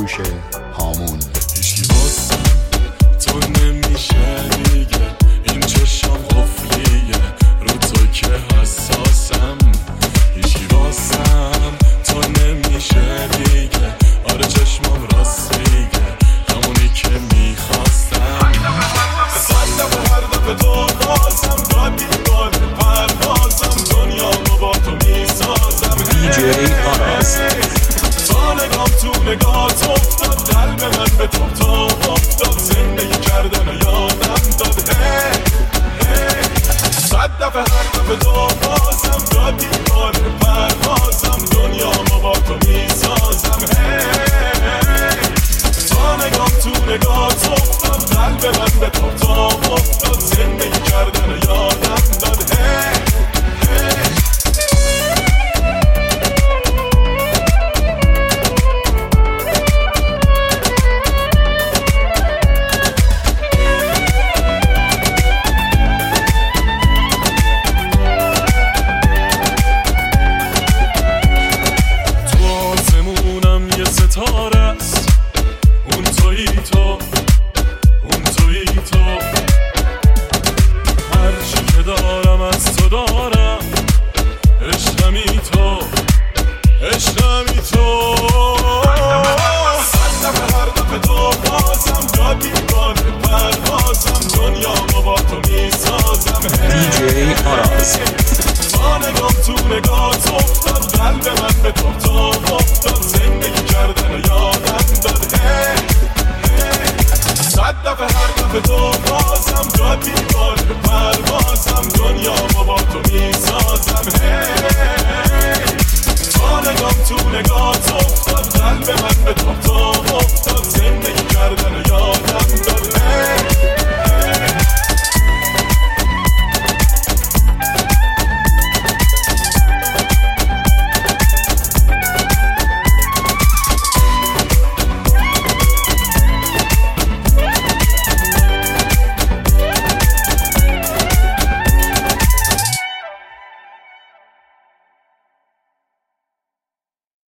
گوش هامون. هیچکی واسم تو نمیشه دیگه، این چشم قفلیه رو تو که حساسم. هیچکی واسم تو نمیشه دیگه، آره چشمم راست میگه همونی که میخواستم. صد دفعه هر دفعه تو بازم دادی باله پروازم، دنیامو با تو میسازم. دیجی آراز تا نگام تو نگات افتاد، قلب من به تو افتاد، زندگی کردن یادم داد. صد دفعه هر دفعه تو بازم دادی باله پروازم، دنیامو با تو میسازم. تا نگام تو نگات افتاد، قلب من به تو افتاد، زندگی کردن یادم داد. ستاره است اون تویی تو، اون تویی تو، هر چی که دارم از تو دارم، عشقمی تو، عشقمی تو. صد دفعه هر دفعه تو بازم دادی باله پروازم، دنیامو با تو میسازم. دیجی آراز تا نگام تو نگات افتاد، قلب من به تو افتاد، زندگی کردن یادم داد.